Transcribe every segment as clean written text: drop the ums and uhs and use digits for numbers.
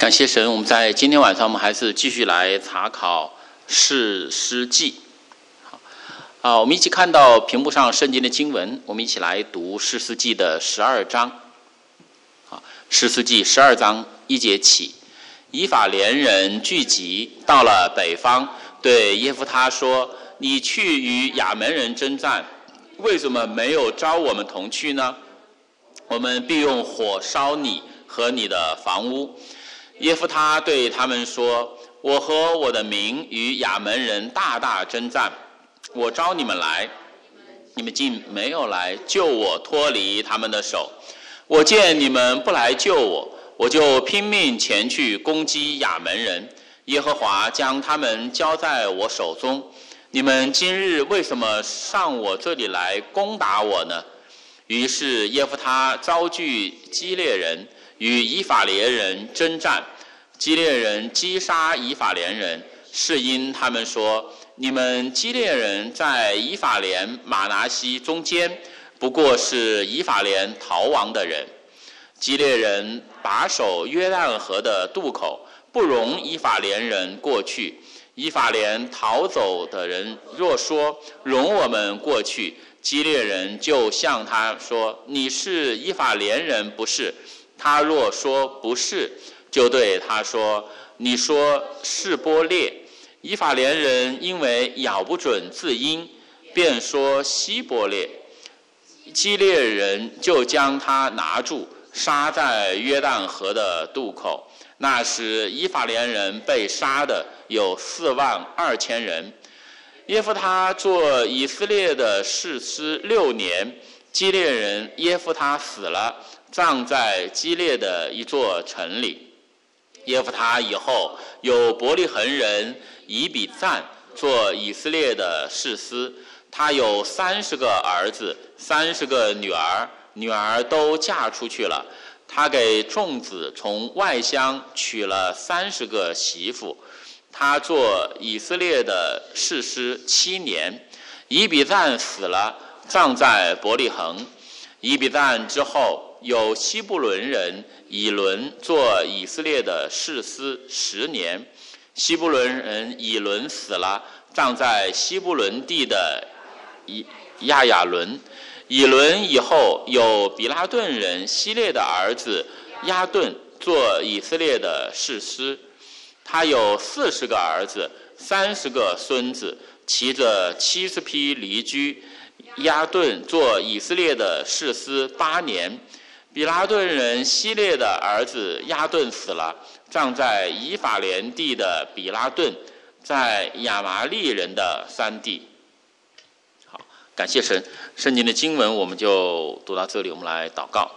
感谢神，我们在今天晚上我们还是继续来查考士师记。好，我们一起看到屏幕上圣经的经文，我们一起来读士师记的12章。士师记12章1节起，以法莲人聚集到了北方，对耶弗他说：“你去与亚门人征战，为什么没有召我们同去呢？我们必用火烧你和你的房屋。”耶弗他对他们说：“我和我的民与亚门人大大征战，我召你们来，你们竟没有来救我脱离他们的手。我见你们不来救我，我就拼命前去攻击亚门人。耶和华将他们交在我手中。你们今日为什么上我这里来攻打我呢？”于是耶弗他招聚基列人与以法莲人征战，基列人击杀以法莲人，是因他们说：“你们基列人在以法莲、玛拿西中间，不过是以法莲逃亡的人。”基列人把守约旦河的渡口，不容以法莲人过去。以法莲逃走的人若说：“容我们过去。”基列人就向他说：“你是以法莲人不是？”他若说不是，就对他说：“你说是波列。”以法莲人因为咬不准字音，便说希波列。基列人就将他拿住，杀在约旦河的渡口。那时以法莲人被杀的有42000人。耶弗他做以色列的士师6年，基列人耶弗他死了，葬在基列的一座城里。耶弗他以后有伯利恒人以比赞做以色列的士师，他有30个儿子，30个女儿，女儿都嫁出去了。他给众子从外乡娶了30个媳妇。他做以色列的士师7年。以比赞死了，葬在伯利恒。以比赞之后，有希布伦人以伦做以色列的士师10年。希布伦人以伦死了，葬在希布伦地的亚雅伦。以伦以后，有比拉顿人希列的儿子亚顿做以色列的士师。他有40个儿子，30个孙子，骑着70匹驴驹。亚顿做以色列的士师8年。比拉顿人希列的儿子亚顿死了，葬在以法莲地的比拉顿，在亚麻利人的山地。好，感谢神。圣经的经文我们就读到这里，我们来祷告。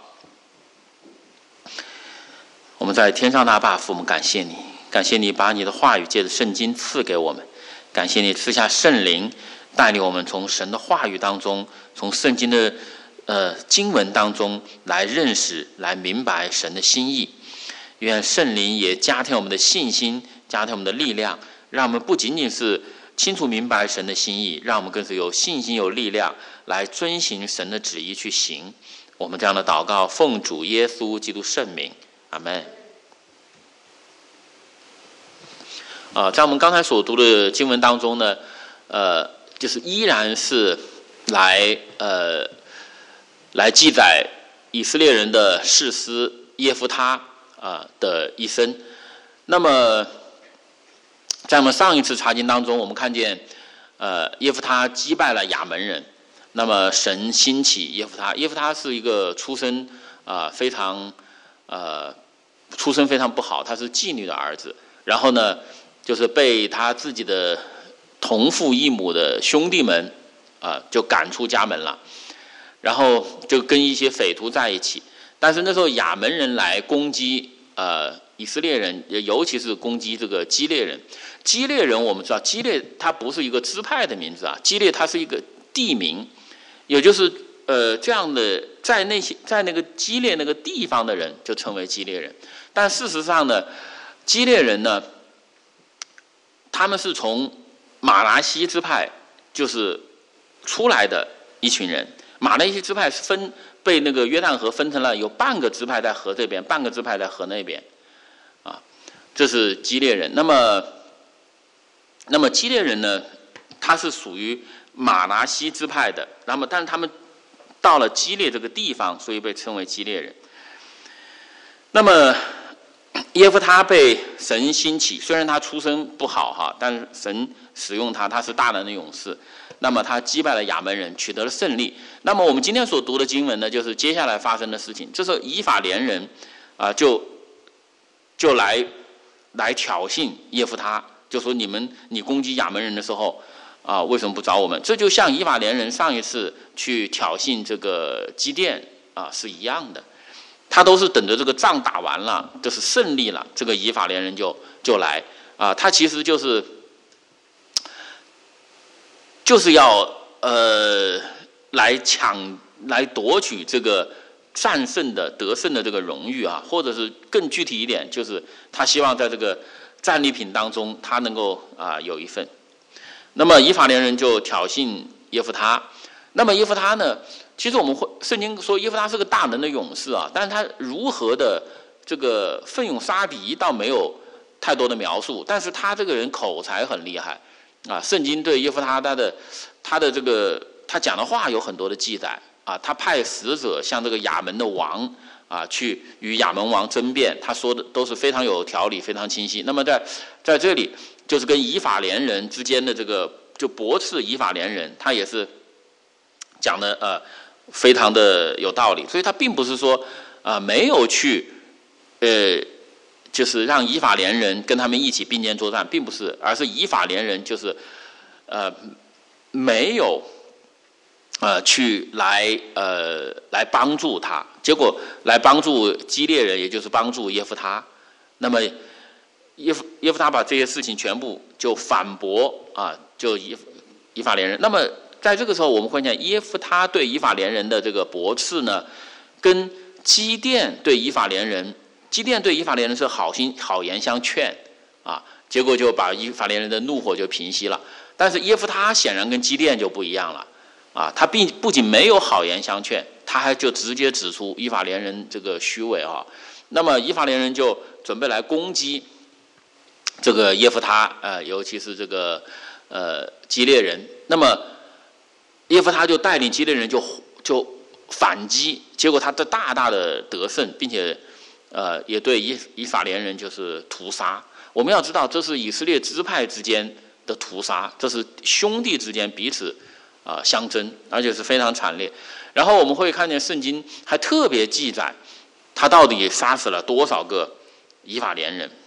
我们在天上大爸父，我们感谢你，感谢你把你的话语借着圣经赐给我们，感谢你赐下圣灵，带领我们从神的话语当中，从圣经的经文当中来认识、来明白神的心意。愿圣灵也加添我们的信心，加添我们的力量，让我们不仅仅是清楚明白神的心意，让我们更是有信心、有力量来遵行神的旨意去行。我们这样的祷告，奉主耶稣基督圣名，阿们。在我们刚才所读的经文当中呢，就是依然是来记载以色列人的士师耶弗他的一生。那么在我们上一次查经当中，我们看见耶弗他击败了亚门人，那么神兴起耶弗他。耶弗他是一个出身非常不好，他是妓女的儿子，然后呢就是被他自己的同父异母的兄弟们就赶出家门了，然后就跟一些匪徒在一起。但是那时候亚门人来攻击以色列人，尤其是攻击这个基列人。基列人我们知道，基列它不是一个支派的名字啊，基列它是一个地名，也就是这样的，在那个基列那个地方的人就称为基列人。但事实上呢，基列人呢，他们是从马拿西支派就是出来的一群人。马拿西支派是被那个约旦河分成了有半个支派在河这边，半个支派在河那边这是基列人。那么基列人呢，他是属于马拿西支派的。但是他们到了基列这个地方，所以被称为基列人。那么耶弗他被神兴起，虽然他出身不好哈，但是神使用他，他是大能的勇士。那么他击败了亚门人，取得了胜利。那么我们今天所读的经文呢，就是接下来发生的事情。这时候以法莲人就来挑衅耶弗他，就说你攻击亚门人的时候为什么不找我们？这就像以法莲人上一次去挑衅这个基甸是一样的。他都是等着这个仗打完了，就是胜利了，这个以法莲人就来他其实就是要来夺取这个得胜的这个荣誉或者是更具体一点，就是他希望在这个战利品当中他能够有一份。那么以法莲人就挑衅耶弗他。那么耶弗他呢，其实圣经说耶弗他是个大能的勇士但是他如何的这个奋勇杀敌倒没有太多的描述，但是他这个人口才很厉害圣经对耶弗他他讲的话有很多的记载他派使者向这个亚门的王去与亚门王争辩，他说的都是非常有条理，非常清晰。那么在这里就是跟以法莲人之间的这个就驳斥以法莲人，他也是讲的非常的有道理，所以他并不是说没有去就是让以法莲人跟他们一起并肩作战，并不是，而是以法莲人就是没有去来帮助他，结果来帮助基列人，也就是帮助耶弗他。那么耶弗他把这些事情全部就反驳就以法莲人。那么在这个时候，我们会讲耶弗他对以法莲人的这个驳斥呢，跟基甸对以法莲人是好言相劝结果就把以法莲人的怒火就平息了。但是耶弗他显然跟基甸就不一样了他不仅没有好言相劝，他还就直接指出以法莲人这个虚伪那么以法莲人就准备来攻击这个耶弗他尤其是这个基列人。那么耶弗他就带领基列人就反击，结果他大大的得胜，并且也对以法莲人就是屠杀。我们要知道，这是以色列支派之间的屠杀，这是兄弟之间彼此相争，而且是非常惨烈。然后我们会看见圣经还特别记载他到底杀死了多少个以法莲人。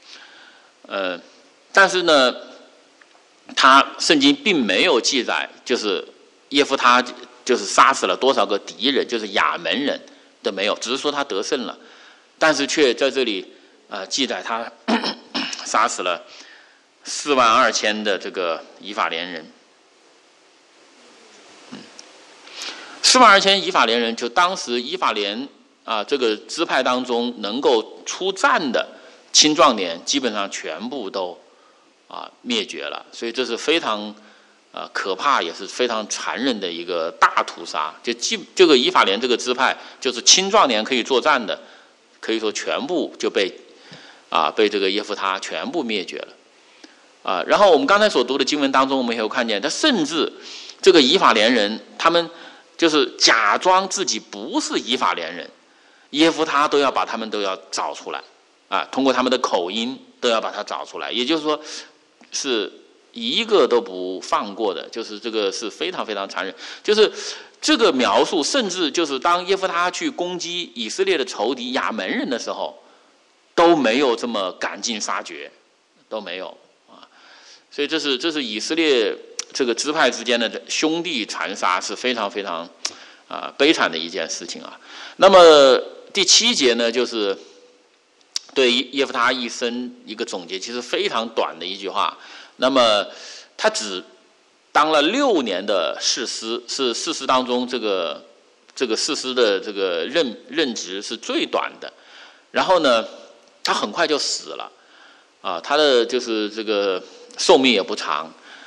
但是呢，圣经并没有记载就是耶弗他就是杀死了多少个敌人，就是亚门人都没有，只是说他得胜了，但是却在这里记载他杀死了42000的这个以法莲人。42000以法莲人，就当时以法莲这个支派当中能够出战的青壮年，基本上全部都灭绝了。所以这是非常可怕，也是非常残忍的一个大屠杀。这个以法莲这个支派，就是青壮年可以作战的，可以说全部就被这个耶弗他全部灭绝了然后我们刚才所读的经文当中，我们也有看见，他甚至这个以法莲人，他们就是假装自己不是以法莲人，耶弗他都要把他们都要找出来通过他们的口音都要把他找出来，也就是说是一个都不放过的，就是这个是非常非常残忍。就是这个描述，甚至就是当耶弗他去攻击以色列的仇敌亚门人的时候，都没有这么赶尽杀绝，都没有所以这是以色列这个支派之间的兄弟残杀，是非常非常悲惨的一件事情那么第7节呢，就是对耶弗他一生一个总结，其实非常短的一句话。那么他只当了6年的士师，是士师当中这个士师的这个任职是最短的。然后呢，他很快就死了他的就是这个寿命也不长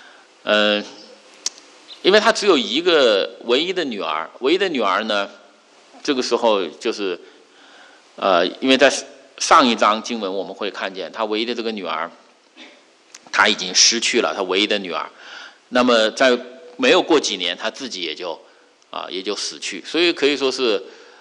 因为他只有一个唯一的女儿呢，这个时候就是因为在上一章经文我们会看见，他唯一的这个女儿，他已经失去了他唯一的女儿。那么在没有过几年，他自己也就死去，所以可以说是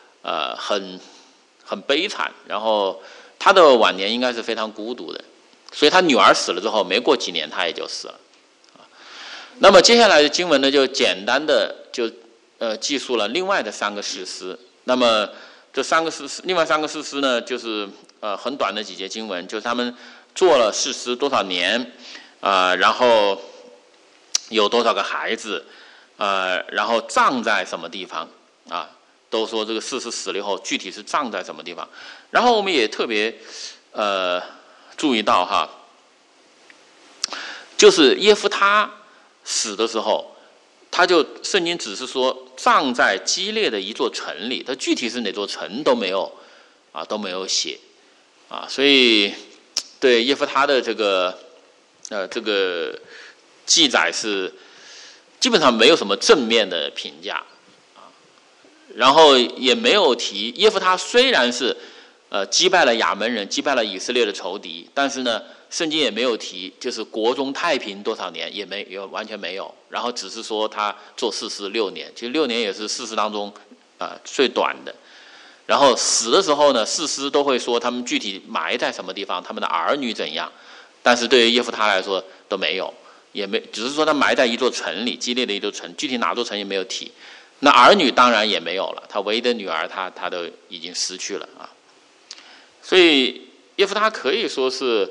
很悲惨。然后他的晚年应该是非常孤独的，所以他女儿死了之后，没过几年他也就死了。那么接下来的经文呢，就简单的记述了另外的3个士师。那么这另外3个士师呢，就是很短的几节经文，就是他们做了士师多少年，然后有多少个孩子，然后葬在什么地方啊？都说这个士师死了以后，具体是葬在什么地方。然后我们也特别注意到哈，就是耶夫他死的时候，圣经只是说葬在基列的一座城里，它具体是哪座城都没有写所以对耶夫他的这个记载是基本上没有什么正面的评价然后也没有提耶夫他虽然是击败了亚门人，击败了以色列的仇敌，但是呢圣经也没有提，就是国中太平多少年，也完全没有。然后只是说他做士师6年，其实6年也是士师当中最短的。然后死的时候呢，士师都会说他们具体埋在什么地方，他们的儿女怎样。但是对于耶夫他来说都没有，只是说他埋在一座城里，基列的一座城，具体哪座城也没有提。那儿女当然也没有了，他唯一的女儿他都已经失去了所以耶夫他可以说是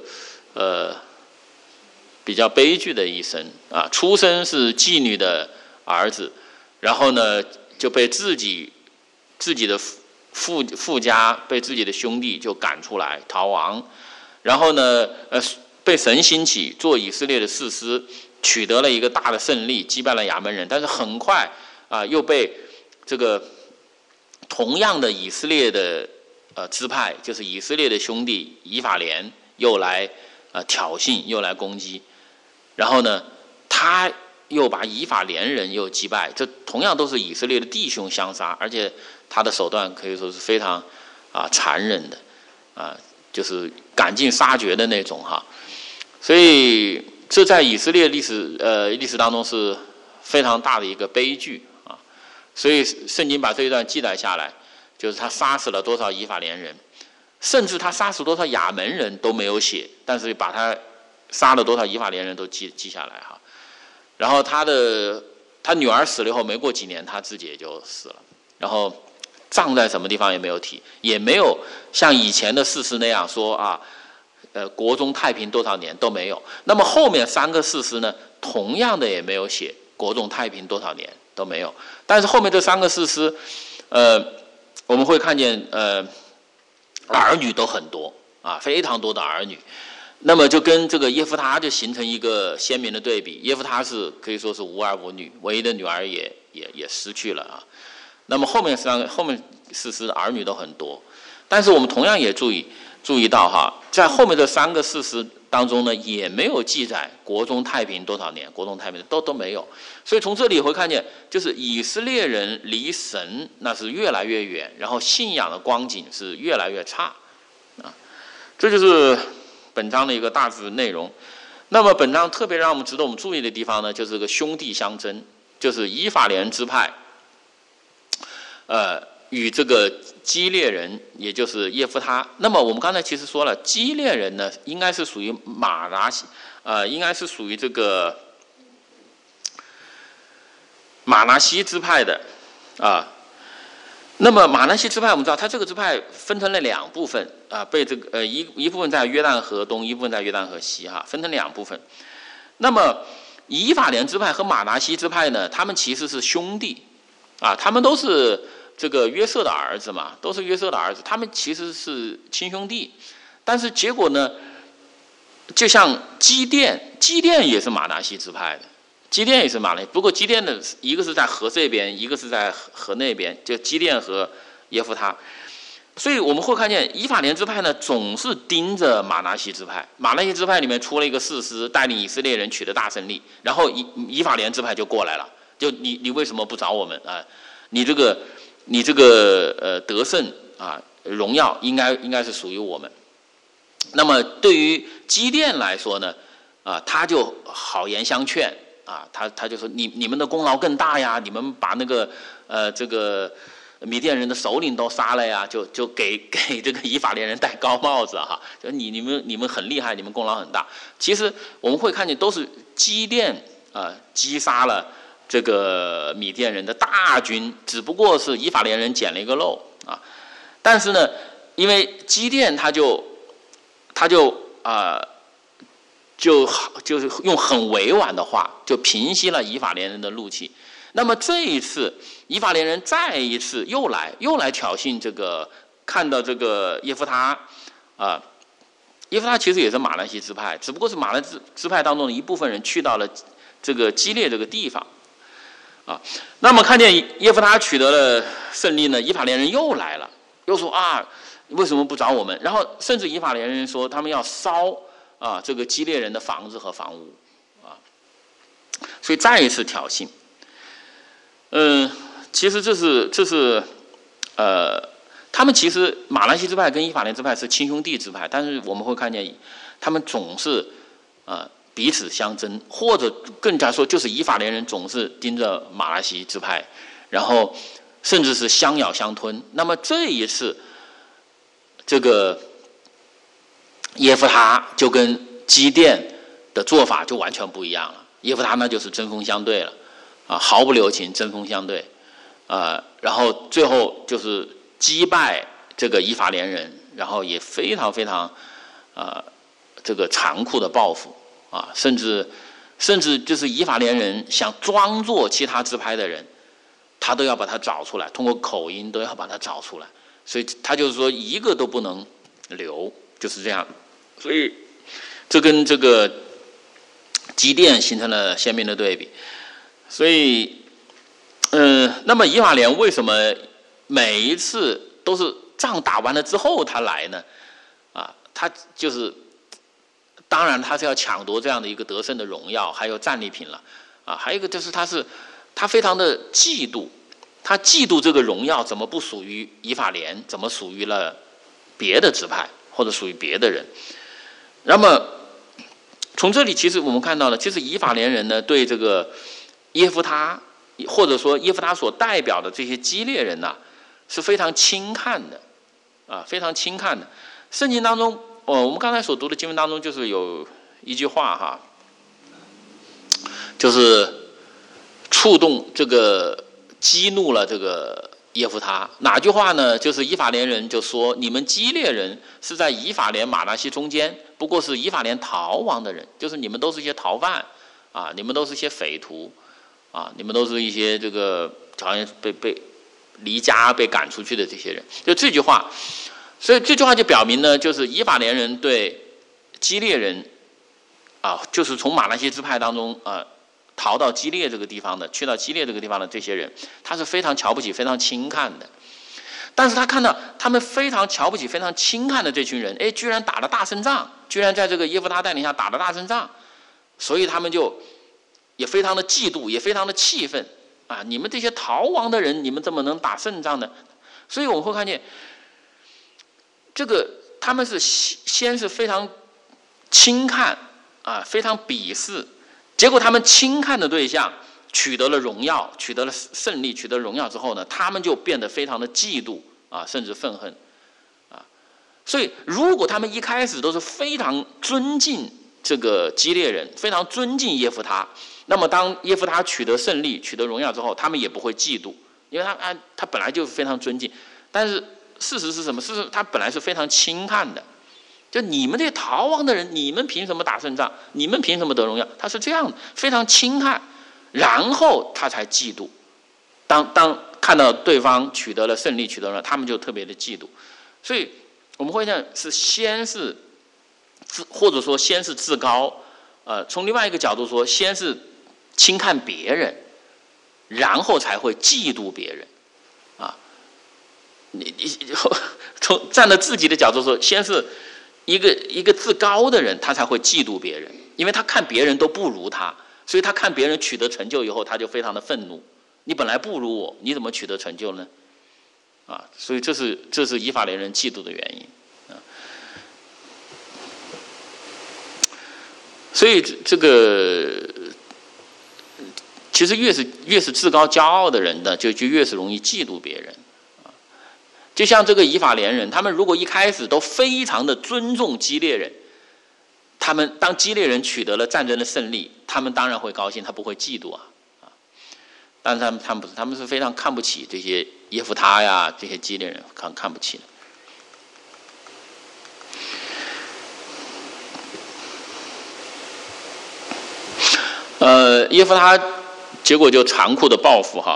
比较悲剧的一生出生是妓女的儿子，然后呢就被自己的父家被自己的兄弟就赶出来逃亡，然后呢被神兴起做以色列的士师，取得了一个大的胜利，击败了亚门人，但是很快又被这个同样的以色列的支派，就是以色列的兄弟以法莲又来挑衅，又来攻击，然后呢他又把以法莲人又击败，这同样都是以色列的弟兄相杀，而且他的手段可以说是非常残忍的就是赶尽杀绝的那种所以这在以色列历史当中是非常大的一个悲剧所以圣经把这一段记载下来，就是他杀死了多少以法莲人，甚至他杀死多少亚门人都没有写，但是把他杀了多少以法莲人都记下来然后他女儿死了以后，没过几年他自己也就死了，然后葬在什么地方也没有提，也没有像以前的士师那样说国中太平多少年都没有。那么后面3个士师呢，同样的也没有写国中太平多少年都没有。但是后面这3个士师我们会看见儿女都很多非常多的儿女。那么就跟这个耶夫他就形成一个鲜明的对比，耶夫他是可以说是无儿无女，唯一的女儿也失去了那么后面士师的儿女都很多，但是我们同样也注意到在后面这3个士师当中呢，也没有记载国中太平多少年，国中太平都没有。所以从这里会看见，就是以色列人离神那是越来越远，然后信仰的光景是越来越差这就是本章的一个大致内容。那么本章特别让我们值得我们注意的地方呢，就是个兄弟相争，就是以法莲支派与这个基列人，也就是耶夫他。那么我们刚才其实说了，基列人呢应该是属于应该是属于这个马拿西支派的那么马拿西支派我们知道，它这个支派分成了2部分被这个一部分在约旦河东，一部分在约旦河西分成2部分。那么以法莲支派和马拿西支派呢，他们其实是兄弟他们都是这个约瑟的儿子嘛，都是约瑟的儿子，他们其实是亲兄弟。但是结果呢，就像基甸也是马拿西支派的，基甸也是马拿西，不过基甸的一个是在河这边，一个是在河那边，就基甸和耶夫他。所以我们会看见以法莲支派呢，总是盯着马拿西支派。马拿西支派里面出了一个士师，带领以色列人取得大胜利，然后以法莲支派就过来了，就你为什么不找我们你这个得胜荣耀应该是属于我们。那么对于基甸来说呢，他就好言相劝啊，他就说你们的功劳更大呀，你们把那个这个米甸人的首领都杀了呀，就给这个以法莲人戴高帽子哈，就你们很厉害，你们功劳很大。其实我们会看见都是基甸击杀了这个米甸人的大军，只不过是以法莲人捡了一个漏啊。但是呢，因为基甸他就是用很委婉的话就平息了以法莲人的怒气。那么这一次以法莲人再一次又来挑衅这个，看到这个耶弗他耶弗他其实也是马兰西支派，只不过是马兰西支派当中的一部分人去到了这个基列这个地方那么看见耶弗他取得了胜利呢，以法莲人又来了，又说为什么不找我们？然后甚至以法莲人说他们要烧这个基列人的房子和房屋所以再一次挑衅。其实这是他们其实马兰西支派跟以法莲支派是亲兄弟支派，但是我们会看见他们总是彼此相争，或者更加说就是以法莲人总是盯着马来西支派，然后甚至是相咬相吞。那么这一次这个耶弗他就跟基甸的做法就完全不一样了，耶弗他呢就是针锋相对了毫不留情，针锋相对然后最后就是击败这个以法莲人，然后也非常非常这个残酷的报复甚至就是以法莲人想装作其他支派的人，他都要把他找出来，通过口音都要把他找出来，所以他就是说一个都不能留，就是这样。所以这跟这个基甸形成了鲜明的对比。所以那么以法莲为什么每一次都是仗打完了之后他来呢？他就是当然他是要抢夺这样的一个得胜的荣耀还有战利品了还有一个就是他非常的嫉妒，他嫉妒这个荣耀怎么不属于以法莲，怎么属于了别的支派或者属于别的人。那么从这里其实我们看到了，其实以法莲人呢对这个耶弗他或者说耶弗他所代表的这些基列人是非常轻看的非常轻看的。圣经当中我们刚才所读的经文当中就是有一句话就是触动这个激怒了这个耶弗他。哪句话呢？就是以法莲人就说你们基列人是在以法莲马拿西中间，不过是以法莲逃亡的人，就是你们都是一些逃犯你们都是一些匪徒你们都是一些这个好像被离家被赶出去的这些人，就这句话。所以这句话就表明呢，就是以法莲人对基列人就是从马来西亚支派当中逃到基列这个地方的，去到基列这个地方的这些人，他是非常瞧不起非常轻看的。但是他看到他们非常瞧不起非常轻看的这群人居然打了大胜仗，居然在这个耶弗他带领下打了大胜仗，所以他们就也非常的嫉妒，也非常的气愤你们这些逃亡的人，你们怎么能打胜仗呢？所以我们会看见这个他们是先是非常轻看非常鄙视，结果他们轻看的对象取得了荣耀，取得了胜利，取得了荣耀之后呢，他们就变得非常的嫉妒甚至愤恨所以如果他们一开始都是非常尊敬这个基列人，非常尊敬耶弗他，那么当耶弗他取得胜利取得荣耀之后，他们也不会嫉妒，因为他本来就非常尊敬。但是事实是什么？事实他本来是非常轻看的，就你们这些逃亡的人，你们凭什么打胜仗？你们凭什么得荣耀？他是这样的，非常轻看，然后他才嫉妒。当看到对方取得了胜利，取得了，他们就特别的嫉妒。所以我们会讲是先是或者说先是自高，从另外一个角度说，先是轻看别人，然后才会嫉妒别人你从站在自己的角度说，先是一个自高的人，他才会嫉妒别人，因为他看别人都不如他，所以他看别人取得成就以后，他就非常的愤怒。你本来不如我，你怎么取得成就呢？ 啊，所以这是以法莲人嫉妒的原因啊。所以这个其实越是自高骄傲的人呢，就越是容易嫉妒别人啊。就像这个以法莲人，他们如果一开始都非常的尊重基列人，他们当基列人取得了战争的胜利，他们当然会高兴，他不会嫉妒啊。但是他们不是，他们是非常看不起这些耶夫他呀，这些基列人看不起的。耶夫他结果就残酷的报复哈。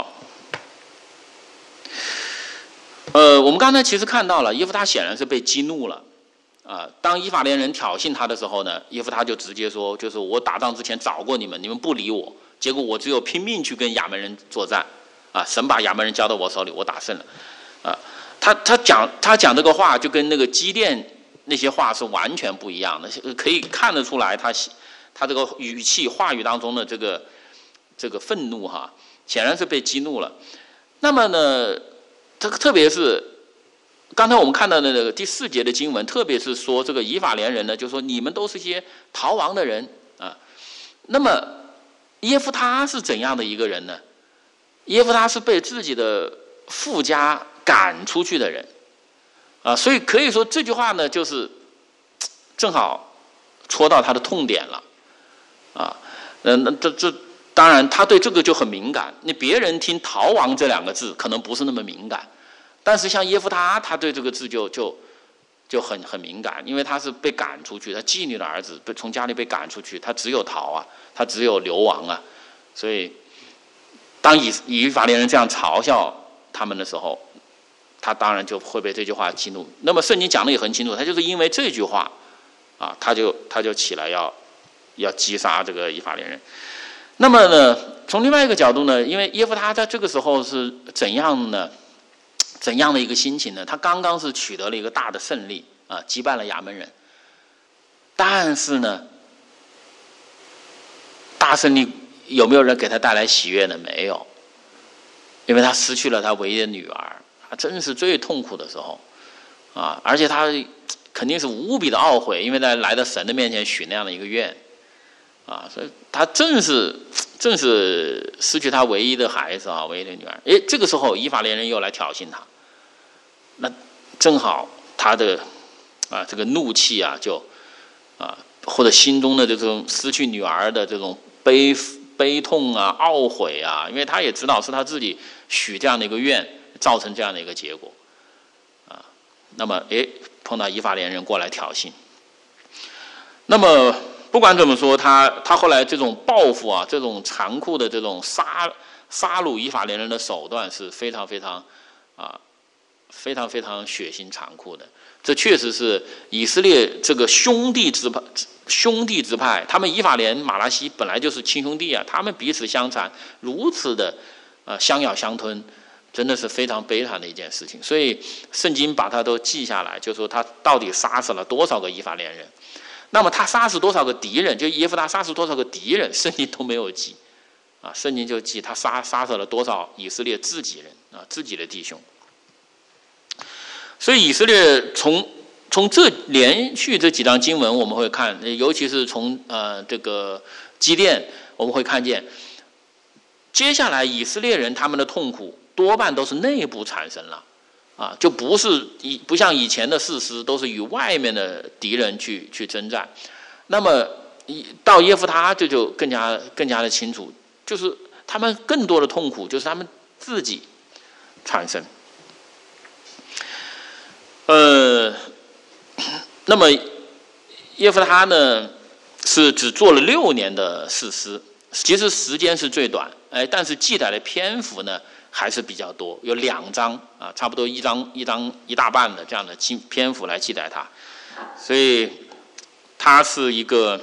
我们刚才其实看到了，耶夫他显然是被激怒了啊。当以法莲人挑衅他的时候呢，耶夫他就直接说，就是我打仗之前找过你们，你们不理我，结果我只有拼命去跟亚门人作战啊，神把亚门人交到我手里，我打胜了啊。他讲这个话就跟那个基甸那些话是完全不一样的，可以看得出来他这个语气话语当中的这个愤怒哈，显然是被激怒了。那么呢，特别是刚才我们看到的那个第4节的经文，特别是说这个以法莲人呢，就说你们都是些逃亡的人啊。那么耶夫他是怎样的一个人呢？耶夫他是被自己的父家赶出去的人啊，所以可以说这句话呢，就是正好戳到他的痛点了啊。这当然他对这个就很敏感。那别人听逃亡这2个字可能不是那么敏感，但是像耶夫他对这个字就很敏感，因为他是被赶出去，他妓女的儿子从家里被赶出去，他只有逃啊，他只有流亡啊。所以当以法莲人这样嘲笑他们的时候，他当然就会被这句话激怒。那么圣经讲的也很清楚，他就是因为这句话啊，他就起来要击杀这个以法莲人。那么呢，从另外一个角度呢，因为耶夫他在这个时候是怎样的一个心情呢？他刚刚是取得了一个大的胜利啊，击败了亚门人。但是呢，大胜利有没有人给他带来喜悦呢？没有，因为他失去了他唯一的女儿，他真是最痛苦的时候啊！而且他肯定是无比的懊悔，因为在来到神的面前许那样的一个愿啊，所以他正是失去他唯一的孩子啊，唯一的女儿。这个时候以法莲人又来挑衅他，那正好他的这个怒气啊，或者心中的这种失去女儿的这种悲痛啊、懊悔啊，因为他也知道是他自己许这样的一个愿，造成这样的一个结果啊。那么碰到以法莲人过来挑衅，那么不管怎么说，他后来这种报复啊，这种残酷的这种杀戮以法莲人的手段是非常非常血腥残酷的。这确实是以色列这个兄弟支派，他们以法莲、马拉西本来就是亲兄弟啊，他们彼此相残，如此的相咬相吞，真的是非常悲惨的一件事情。所以圣经把它都记下来，就说他到底杀死了多少个以法莲人。那么他杀死多少个敌人，就耶夫他杀死多少个敌人，圣经都没有记啊，圣经就记他杀死了多少以色列自己人啊，自己的弟兄。所以以色列从这连续这几章经文我们会看，尤其是从这个基甸，我们会看见接下来以色列人他们的痛苦多半都是内部产生了啊，就不像以前的士师都是与外面的敌人去征战。那么到耶夫他就更加的清楚，就是他们更多的痛苦就是他们自己产生。那么耶夫他呢是只做了6年的士师，其实时间是最短，但是记载的篇幅呢还是比较多，有2章啊，差不多一大半的这样的篇幅来记载他，所以他是一个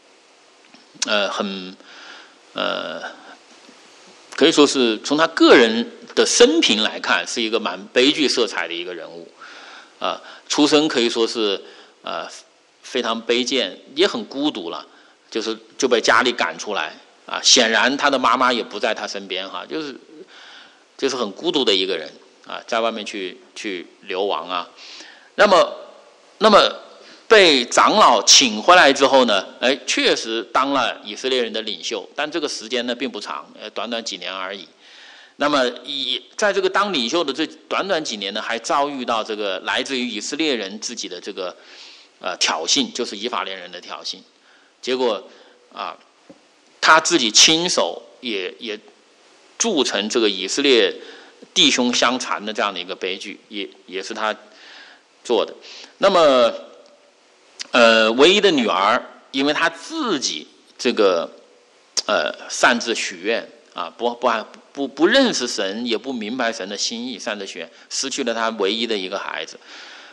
可以说是从他个人的生平来看，是一个蛮悲剧色彩的一个人物出生可以说是非常卑贱，也很孤独了，就被家里赶出来显然他的妈妈也不在他身边就是很孤独的一个人在外面去流亡啊。那么被长老请回来之后呢，确实当了以色列人的领袖，但这个时间呢并不长，短短几年而已。那么在这个当领袖的这短短几年呢，还遭遇到这个来自于以色列人自己的这个挑衅，就是以法莲人的挑衅。结果他自己亲手也铸成这个以色列弟兄相残的这样的一个悲剧，也是他做的。那么唯一的女儿，因为他自己这个擅自许愿不认识神，也不明白神的心意，擅自许愿，失去了他唯一的一个孩子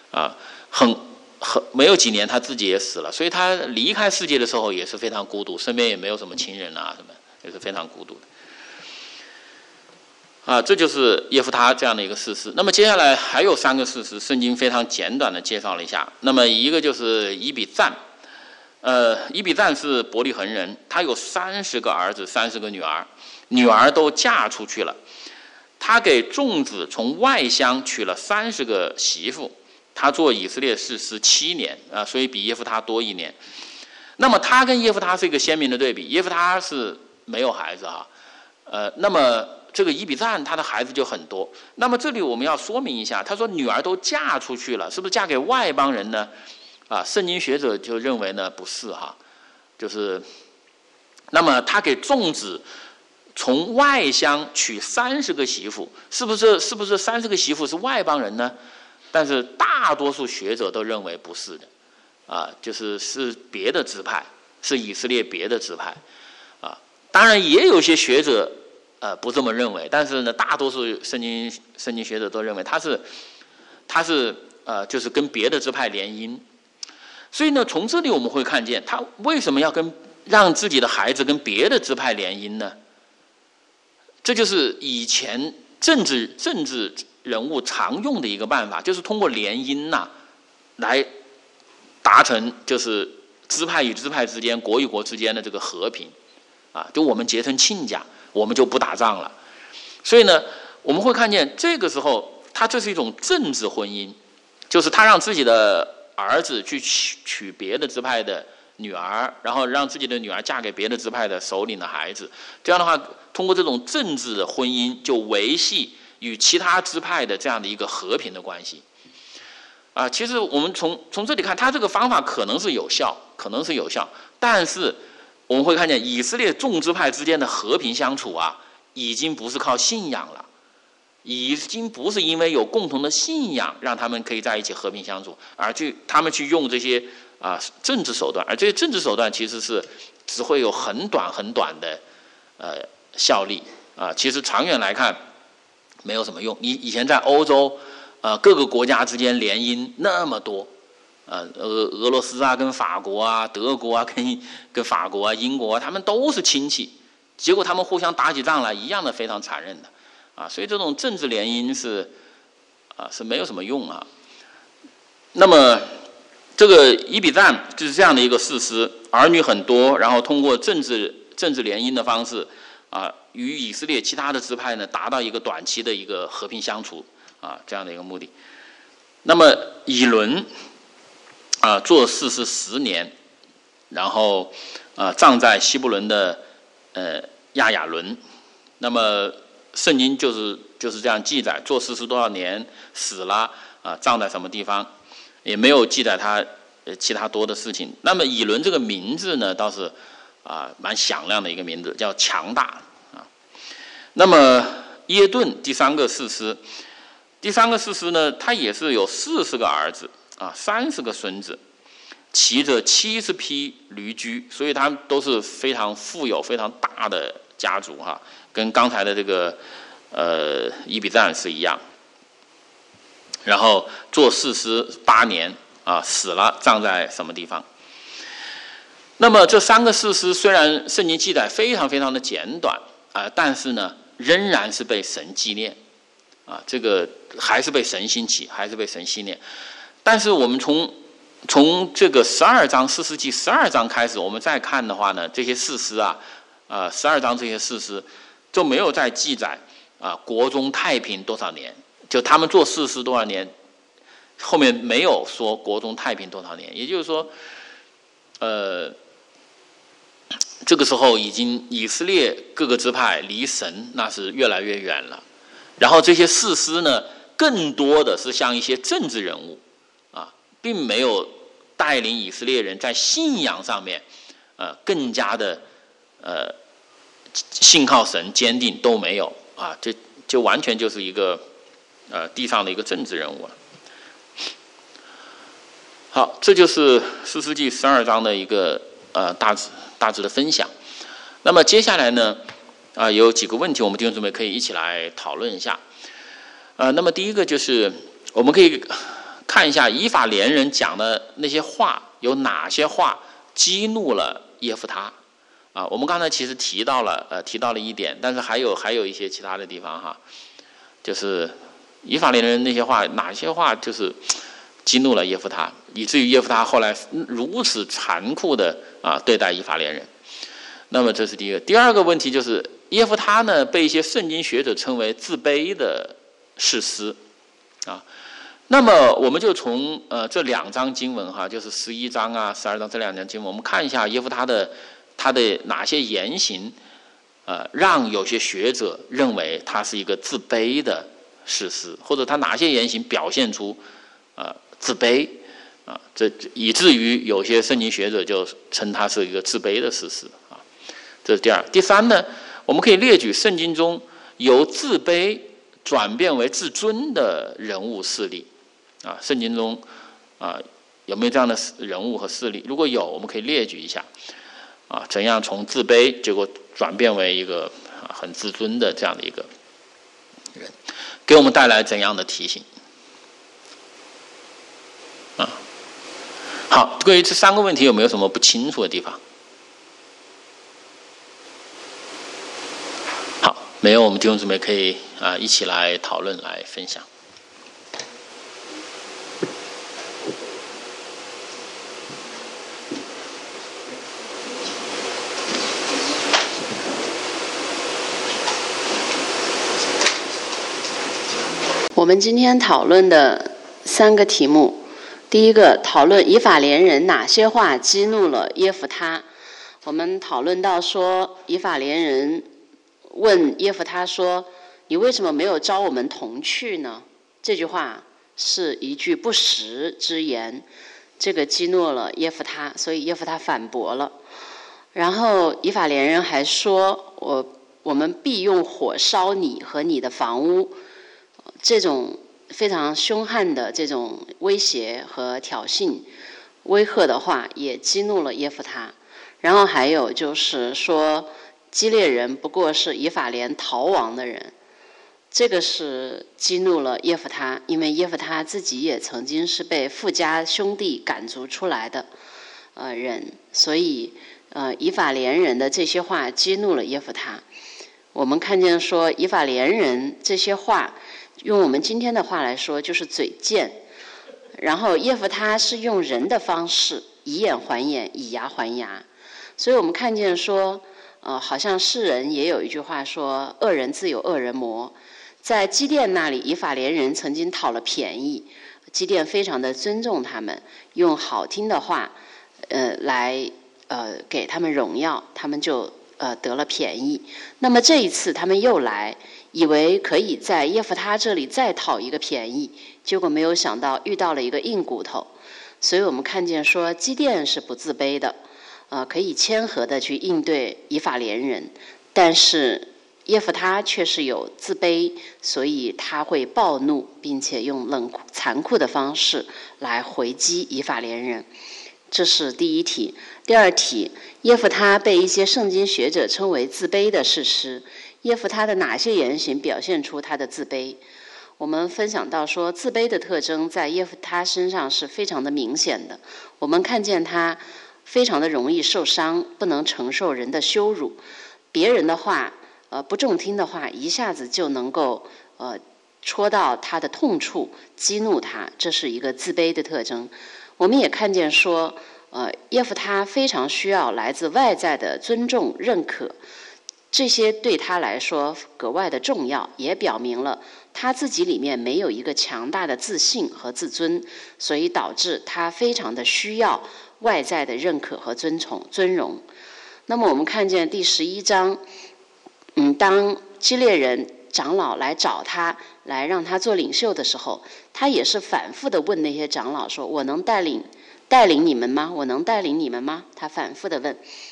没有几年他自己也死了，所以他离开世界的时候也是非常孤独，身边也没有什么亲人什么，也是非常孤独的这就是耶弗他这样的一个事实。那么接下来还有3个事实，圣经非常简短的介绍了一下。那么一个就是以比赞，以比赞是伯利恒人，他有30个儿子，30个女儿，女儿都嫁出去了。他给众子从外乡娶了30个媳妇，他做以色列士师7年所以比耶弗他多1年。那么他跟耶弗他是一个鲜明的对比，耶弗他是没有孩子那么这个以比赞他的孩子就很多。那么这里我们要说明一下，他说女儿都嫁出去了，是不是嫁给外邦人呢？圣经学者就认为呢不是就是那么他给众子从外乡娶30个媳妇，是不是30个媳妇是外邦人呢？但是大多数学者都认为不是的就是别的支派，是以色列别的支派当然也有些学者不这么认为，但是呢大多数圣经学者都认为他是就是跟别的支派联姻。所以呢从这里我们会看见他为什么要让自己的孩子跟别的支派联姻呢？这就是以前政治人物常用的一个办法，就是通过联姻来达成就是支派与支派之间、国与国之间的这个和平就我们结成亲家，我们就不打仗了。所以呢我们会看见这个时候这是一种政治婚姻，就是他让自己的儿子去娶别的支派的女儿，然后让自己的女儿嫁给别的支派的首领的孩子。这样的话通过这种政治的婚姻就维系与其他支派的这样的一个和平的关系其实我们从这里看，他这个方法可能是有效，但是我们会看见以色列众支派之间的和平相处已经不是靠信仰了，已经不是因为有共同的信仰让他们可以在一起和平相处，而他们去用这些政治手段，而这些政治手段其实是只会有很短的效力其实长远来看没有什么用。你以前在欧洲各个国家之间联姻那么多俄罗斯跟法国德国跟法国英国他们都是亲戚，结果他们互相打起仗来一样的非常残忍的所以这种政治联姻是没有什么用那么这个以比赞就是这样的一个事实，儿女很多，然后通过政治联姻的方式与以色列其他的支派呢达到一个短期的一个和平相处这样的一个目的。那么以伦做士师10年，然后葬在希伯伦的亚雅伦。那么圣经就是这样记载，做士师多少年，死了葬在什么地方，也没有记载他其他多的事情。那么以伦这个名字呢倒是蛮响亮的一个名字，叫强大那么耶顿第3个士师呢，他也是有40个儿子30个孙子，骑着70匹驴驹，所以他们都是非常富有非常大的家族跟刚才的这个以比赞是一样。然后做士师8年死了，葬在什么地方。那么这3个士师虽然圣经记载非常非常的简短但是呢仍然是被神纪念这个还是被神兴起，还是被神纪念。但是我们从这个12章士师记12章开始，我们再看的话呢，这些士师12章这些士师就没有再记载国中太平多少年， 就他们做士师多少年，后面没有说国中太平多少年，也就是说，这个时候已经以色列各个支派离神那是越来越远了，然后这些士师呢，更多的是像一些政治人物啊，并没有带领以色列人在信仰上面，更加的信靠神坚定都没有啊，这就完全就是一个地上的一个政治人物了。好，这就是士师记12章的一个大致的分享。那么接下来呢，有几个问题，我们弟兄姊妹可以一起来讨论一下。那么第一个就是我们可以看一下以法莲人讲的那些话，有哪些话激怒了耶弗他啊？我们刚才其实提到了一点，但是还有一些其他的地方哈，就是以法莲人那些话，哪些话就是激怒了耶弗他，以至于耶弗他后来如此残酷的对待以法莲人。那么这是第一个。第二个问题就是耶弗他呢，被一些圣经学者称为自卑的士师啊。那么我们就从这2章经文哈，就是11章12章这2章经文，我们看一下耶弗他的哪些言行，让有些学者认为他是一个自卑的士师，或者他哪些言行表现出自卑啊，这以至于有些圣经学者就称他是一个自卑的士师啊。这是第二。第三呢，我们可以列举圣经中由自卑转变为自尊的人物事例啊。圣经中有没有这样的人物和事例？如果有，我们可以列举一下啊，怎样从自卑结果转变为一个很自尊的这样的一个人，给我们带来怎样的提醒？好，关于这3个问题有没有什么不清楚的地方？好，没有，我们弟兄姊妹可以一起来讨论来分享。 我们今天讨论的3个题目，第一个讨论以法莲人哪些话激怒了耶弗他。我们讨论到说，以法莲人问耶弗他说：“你为什么没有召我们同去呢？”这句话是一句不实之言，这个激怒了耶弗他，所以耶弗他反驳了。然后以法莲人还说：“我们必用火烧你和你的房屋。”这种非常凶悍的这种威胁和挑衅、威吓的话，也激怒了耶弗他。然后还有就是说，基列人不过是以法莲逃亡的人，这个是激怒了耶弗他，因为耶弗他自己也曾经是被富家兄弟赶逐出来的人，所以以法莲人的这些话激怒了耶弗他。我们看见说，以法莲人这些话，用我们今天的话来说，就是嘴贱。然后耶弗他是用人的方式，以眼还眼，以牙还牙。所以我们看见说，好像世人也有一句话说，恶人自有恶人磨。在基甸那里，以法莲人曾经讨了便宜，基甸非常的尊重他们，用好听的话来给他们荣耀，他们就得了便宜。那么这一次他们又来，以为可以在耶弗他这里再讨一个便宜，结果没有想到遇到了一个硬骨头。所以我们看见说，基甸是不自卑的，可以谦和的去应对以法莲人，但是耶弗他却是有自卑，所以他会暴怒，并且用残酷的方式来回击以法莲人。这是第一题。第二题，耶弗他被一些圣经学者称为自卑的士师。耶弗他的哪些言行表现出他的自卑？我们分享到说，自卑的特征在耶弗他身上是非常的明显的。我们看见他非常的容易受伤，不能承受人的羞辱，别人的话不中听的话，一下子就能够戳到他的痛处，激怒他，这是一个自卑的特征。我们也看见说，耶弗他非常需要来自外在的尊重认可， 这些对他来说格外的重要，也表明了他自己里面没有一个强大的自信和自尊，所以导致他非常的需要外在的认可和尊荣。那么我们看见第11章，当基列人长老来找他，来让他做领袖的时候，他也是反复的问那些长老说：“我能带领你们吗？我能带领你们吗？”他反复的问。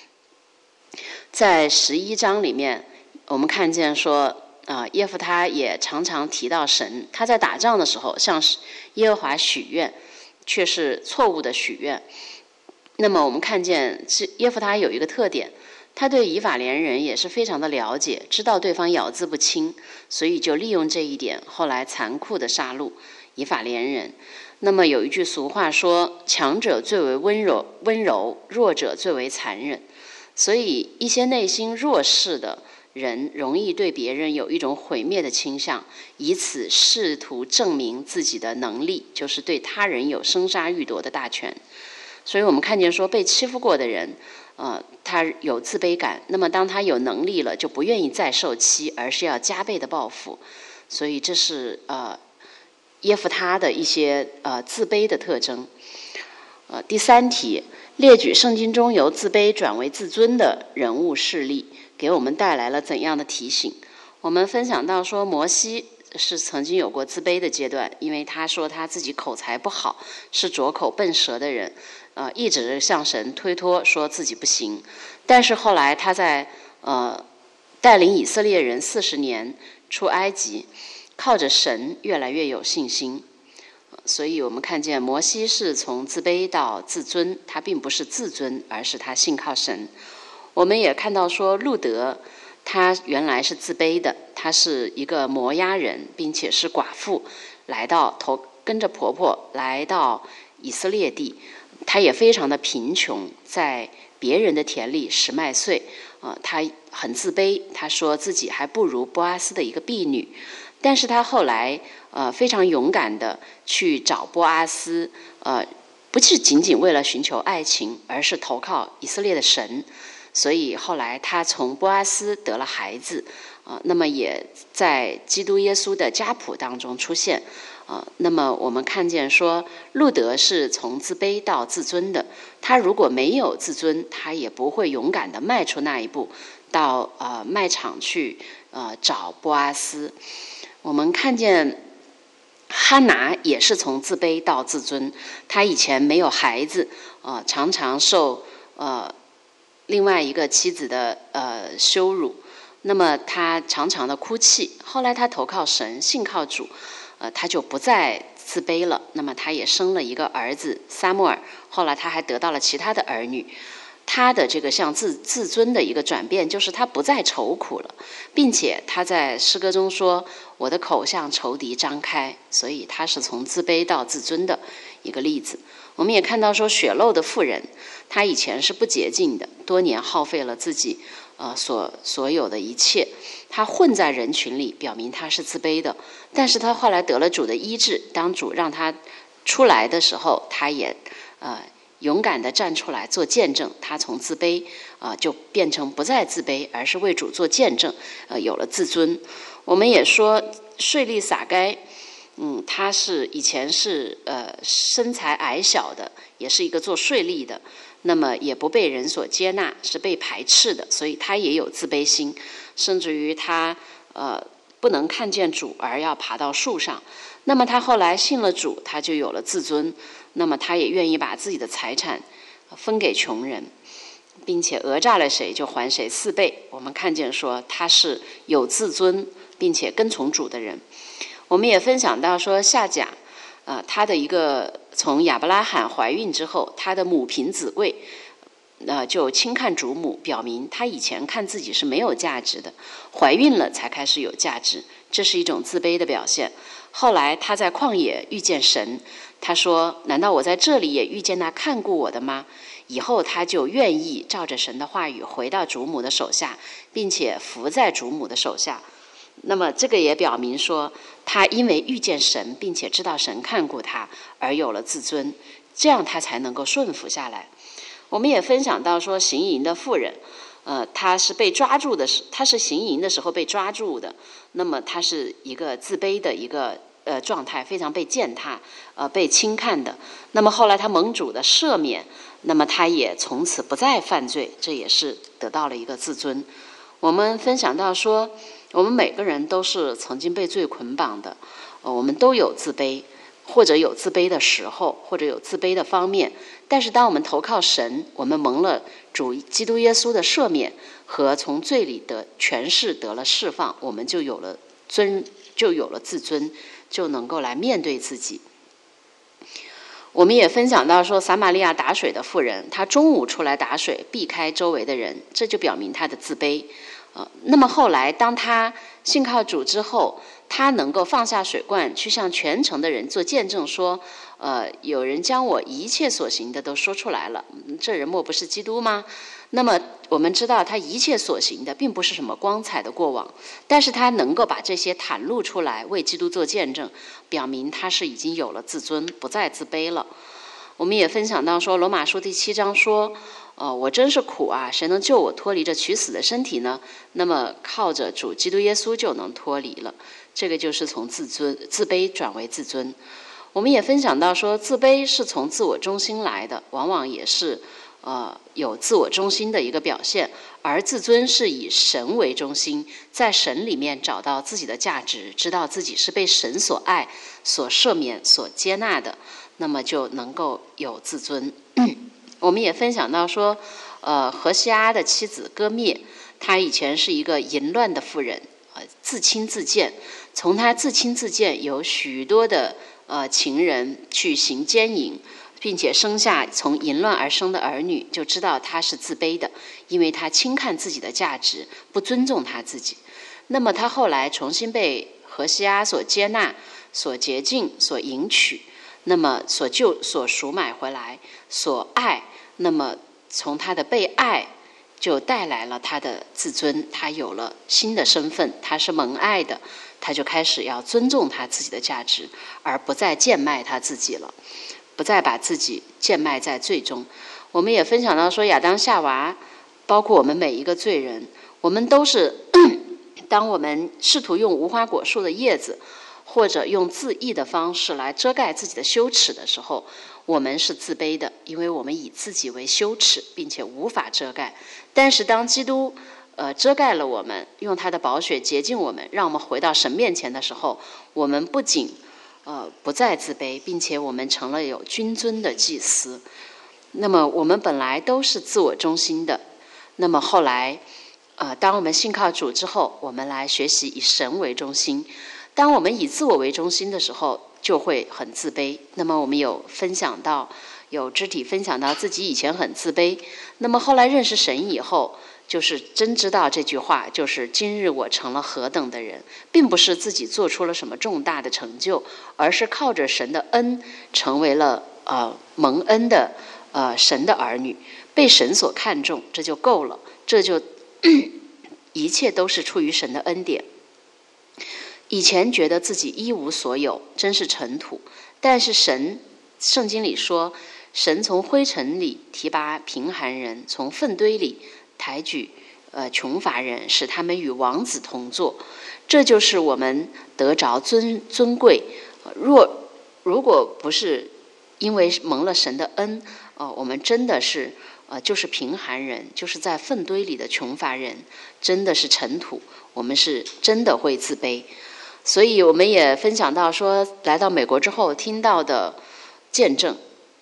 在11章里面，我们看见说，耶弗他也常常提到神。他在打仗的时候向耶和华许愿，却是错误的许愿。那么我们看见耶弗他有一个特点，他对以法莲人也是非常的了解，知道对方咬字不清，所以就利用这一点，后来残酷的杀戮以法莲人。那么有一句俗话说，强者最为温柔，弱者最为残忍。所以一些内心弱势的人容易对别人有一种毁灭的倾向，以此试图证明自己的能力，就是对他人有生杀予夺的大权。所以我们看见说，被欺负过的人他有自卑感，那么当他有能力了，就不愿意再受欺，而是要加倍的报复。所以这是耶弗他的一些自卑的特征。第3题，列举圣经中由自卑转为自尊的人物事例，给我们带来了怎样的提醒？我们分享到说，摩西是曾经有过自卑的阶段，因为他说他自己口才不好，是拙口笨舌的人，一直向神推脱说自己不行。但是后来他在带领以色列人40年出埃及，靠着神越来越有信心。所以我们看见摩西是从自卑到自尊，他并不是自尊，而是他信靠神。我们也看到说，路德他原来是自卑的，他是一个摩押人，并且是寡妇，跟着婆婆来到以色列地，他也非常的贫穷，在别人的田里拾麦穗，他很自卑，他说自己还不如波阿斯的一个婢女。但是他后来非常勇敢的去找波阿斯，不是仅仅为了寻求爱情，而是投靠以色列的神。所以后来他从波阿斯得了孩子，那么也在基督耶稣的家谱当中出现。那么我们看见说，路德是从自卑到自尊的。他如果没有自尊，他也不会勇敢的迈出那一步，到卖场去找波阿斯。我们看见哈拿也是从自卑到自尊，他以前没有孩子，常常受另外一个妻子的羞辱，那么他常常的哭泣。后来他投靠神，信靠主，他就不再自卑了。那么他也生了一个儿子撒母耳，后来他还得到了其他的儿女。他的这个像自尊的一个转变，就是他不再愁苦了，并且他在诗歌中说，我的口向仇敌张开。所以他是从自卑到自尊的一个例子。我们也看到说，血漏的妇人，她以前是不洁净的，多年耗费了自己所有的一切，她混在人群里，表明她是自卑的。但是她后来得了主的医治，当主让她出来的时候，她也勇敢地站出来做见证，他从自卑就变成不再自卑，而是为主做见证，有了自尊。我们也说税吏撒该，他是以前是身材矮小的，也是一个做税吏的，那么也不被人所接纳，是被排斥的，所以他也有自卑心，甚至于他不能看见主而要爬到树上。那么他后来信了主，他就有了自尊，那么他也愿意把自己的财产分给穷人，并且讹诈了谁就还谁4倍。我们看见说他是有自尊并且跟从主的人。我们也分享到说，夏甲他的一个从亚伯拉罕怀孕之后，他的母凭子贵，就轻看主母，表明他以前看自己是没有价值的，怀孕了才开始有价值，这是一种自卑的表现。后来他在旷野遇见神，他说，难道我在这里也遇见那看顾我的吗？以后他就愿意照着神的话语回到主母的手下，并且服在主母的手下。那么这个也表明说，他因为遇见神并且知道神看顾他，而有了自尊，这样他才能够顺服下来。我们也分享到说，行淫的妇人他是被抓住的他是行淫的时候被抓住的，那么他是一个自卑的一个状态，非常被践踏被轻看的。那么后来他蒙主的赦免，那么他也从此不再犯罪，这也是得到了一个自尊。我们分享到说，我们每个人都是曾经被罪捆绑的，我们都有自卑，或者有自卑的时候，或者有自卑的方面。但是当我们投靠神，我们蒙了主基督耶稣的赦免和从罪里的权势得了释放，我们就有了自尊，就能够来面对自己。我们也分享到说，撒玛利亚打水的妇人，她中午出来打水，避开周围的人，这就表明她的自卑。那么后来当她信靠主之后，她能够放下水罐，去向全城的人做见证说，有人将我一切所行的都说出来了，这人莫不是基督吗？那么我们知道他一切所行的并不是什么光彩的过往，但是他能够把这些袒露出来，为基督做见证，表明他是已经有了自尊，不再自卑了。我们也分享到说，罗马书第7章说，我真是苦啊，谁能救我脱离这取死的身体呢？那么靠着主基督耶稣就能脱离了。这个就是从自卑转为自尊。我们也分享到说，自卑是从自我中心来的，往往也是有自我中心的一个表现，而自尊是以神为中心，在神里面找到自己的价值，知道自己是被神所爱、所赦免、所接纳的，那么就能够有自尊。我们也分享到说，何西阿的妻子歌灭，她以前是一个淫乱的妇人，自轻自贱。从她自轻自贱，有许多的情人去行奸淫，并且生下从淫乱而生的儿女，就知道她是自卑的，因为她轻看自己的价值，不尊重她自己。那么她后来重新被何西阿所接纳、所洁净、所迎娶，那么所赎买回来，所爱，那么从她的被爱就带来了她的自尊，她有了新的身份，她是蒙爱的，她就开始要尊重她自己的价值，而不再贱卖她自己了，不再把自己贱卖在罪中。我们也分享到说，亚当夏娃，包括我们每一个罪人，我们都是当我们试图用无花果树的叶子或者用自义的方式来遮盖自己的羞耻的时候，我们是自卑的，因为我们以自己为羞耻，并且无法遮盖。但是当基督遮盖了我们，用他的宝血洁净我们，让我们回到神面前的时候，我们不仅不再自卑，并且我们成了有君尊的祭司。那么我们本来都是自我中心的，那么后来当我们信靠主之后，我们来学习以神为中心。当我们以自我为中心的时候，就会很自卑。那么我们有肢体分享到自己以前很自卑，那么后来认识神以后，就是真知道这句话，就是今日我成了何等的人，并不是自己做出了什么重大的成就，而是靠着神的恩成为了蒙恩的神的儿女，被神所看重，这就够了，这就一切都是出于神的恩典。以前觉得自己一无所有，真是尘土，但是圣经里说，神从灰尘里提拔贫寒人，从粪堆里抬举穷乏人，使他们与王子同坐。这就是我们得着尊贵。如果不是因为蒙了神的恩，我们真的是就是贫寒人，就是在粪堆里的穷乏人，真的是尘土，我们是真的会自卑。所以我们也分享到说，来到美国之后听到的见证，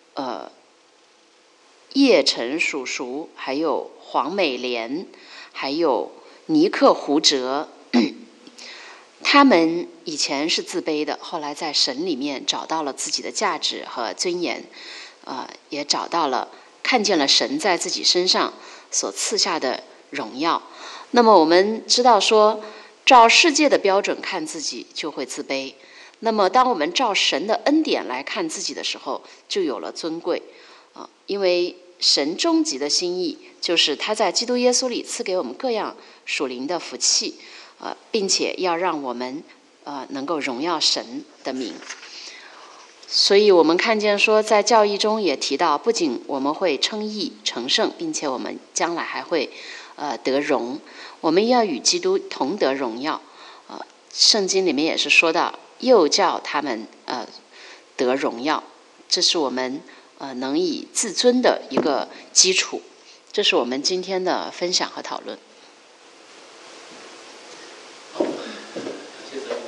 叶陈叔叔，还有黄美莲，还有尼克胡哲，他们以前是自卑的，后来在神里面找到了自己的价值和尊严，也找到了看见了神在自己身上所赐下的荣耀。那么我们知道说，照世界的标准看自己就会自卑，那么当我们照神的恩典来看自己的时候，就有了尊贵。因为神终极的心意就是他在基督耶稣里赐给我们各样属灵的福气，并且要让我们能够荣耀神的名。所以我们看见说，在教义中也提到，不仅我们会称义成圣，并且我们将来还会得荣，我们要与基督同得荣耀。圣经里面也是说到，又叫他们得荣耀，这是我们能以自尊的一个基础。这是我们今天的分享和讨论。